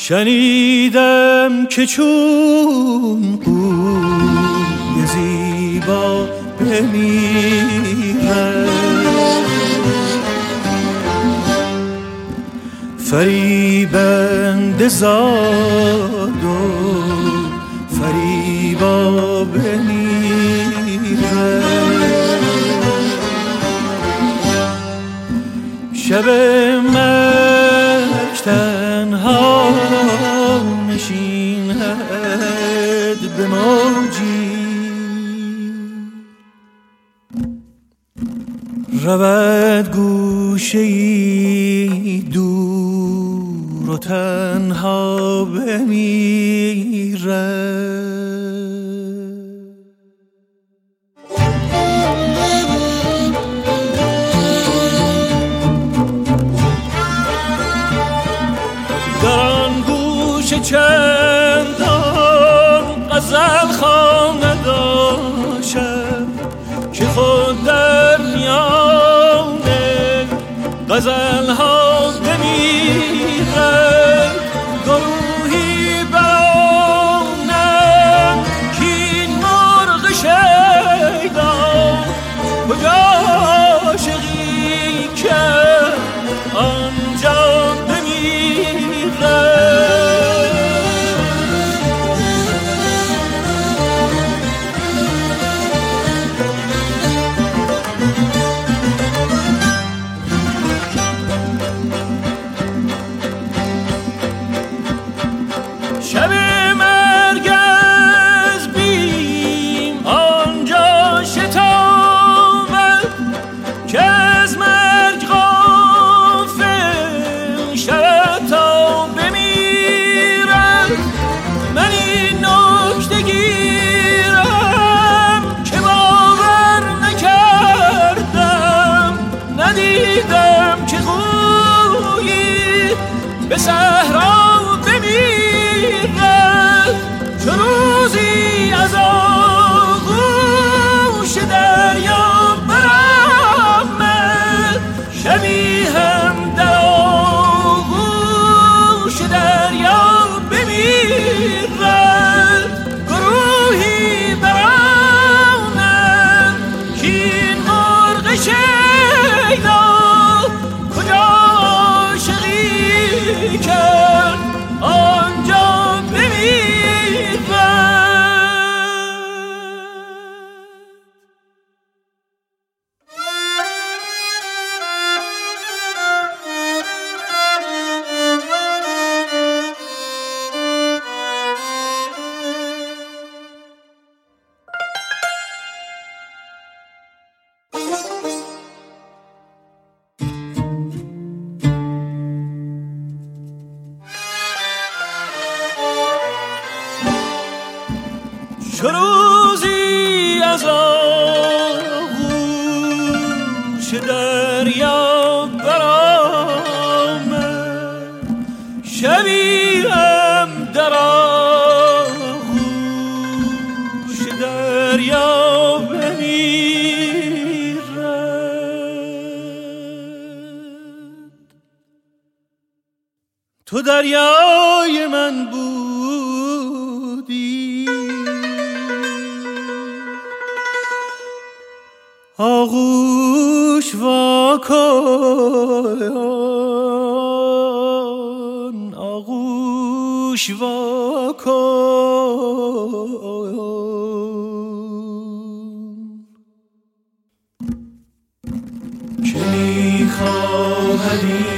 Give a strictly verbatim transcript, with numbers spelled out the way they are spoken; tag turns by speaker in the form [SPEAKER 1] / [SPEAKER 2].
[SPEAKER 1] شنیدم که چون قوی زیبا بمیره فریبنده زاد و فریبا بمیره شب مرگ تنها نشیند به موجی رود گوشه‌ای دور و تنها بمیره چندان غزل خانه داشتم که خود در میان غزل ها بمیرد گروهی برانم که این مرغ شیدا کجا عاشقی کرد آنجا بمیرد به صحرا بمیرد چو روزی از آغوش دریا برآمد شبی هم در آغوش دریا بمیرد گروهی برآمد که این مرغ شیدا کرد آنجا بمیرد چو روزی از آغوش دریا برآمد شبی هم در آغوش دریا بمیرد تو دریای من بودی آغوش واکن آغوش واکن که میخواهد